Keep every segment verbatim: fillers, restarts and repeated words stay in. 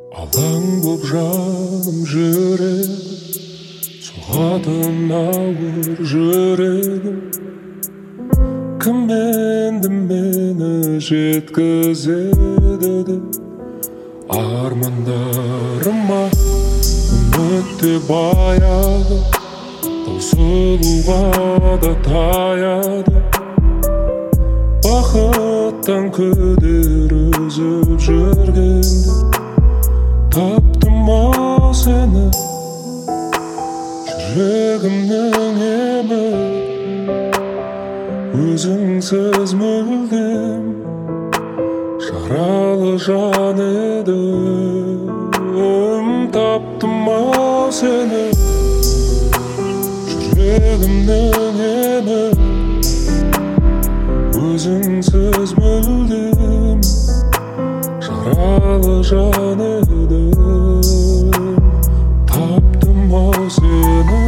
Алаң боп жаным жүрек, соғатын ауыр жүрегім. Кім енді мені жеткізеді деп армандарыма үміт те баяды, таусылуға да таяды. Бақыттан күдер үзіп жүргенде таптым-ау сені, жүрегімнің емі. Өзіңсіз мүлдем жаралы жан едім. Таптым-ау сені, жүрегімнің емі. Өзіңсіз мүлдем жаралы жан едім. Таптым-ау сені.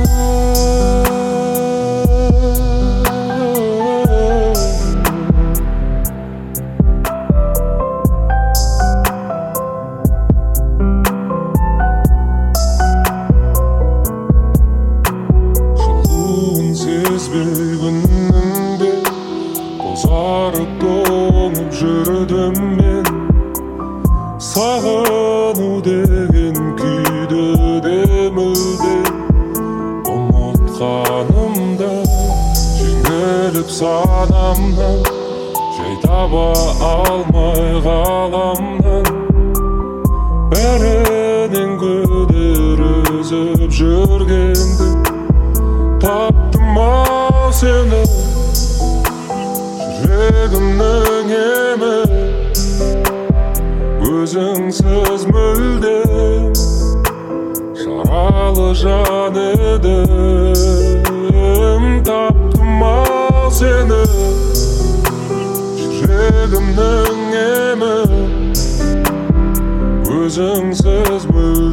Жылуын сезбей күнінде бозарып тоңып жүрдім мен. Сағыну деген күйді де мүлде ұмытқанымда, жеңіліп санамнан, жай таба алмай ғаламнан. Бәрінен күдер үзіп жүргенде таптым-ау сені, жүрегімнің емі. Өзіңсіз мүлдем жаралы жан едім. Таптым-ау сені, жүрегімнің емі. Өзіңсіз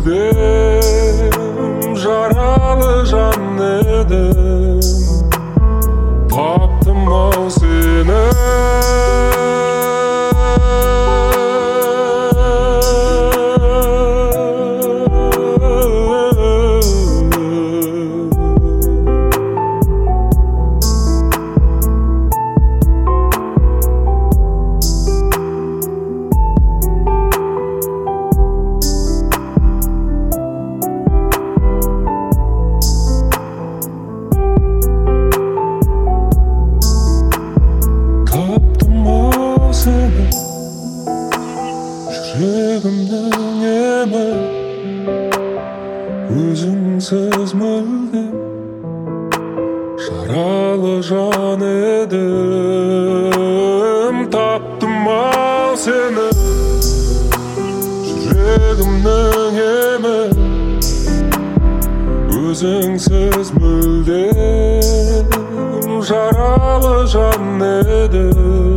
мүлдем жаралы жан едім. Таптым-ау сені. Жүрегімнің емі. Өзіңсіз мүлдем жаралы жан едім. Таптым-ау сені, жүрегімнің емі. Өзіңсіз мүлдем жаралы жан едім.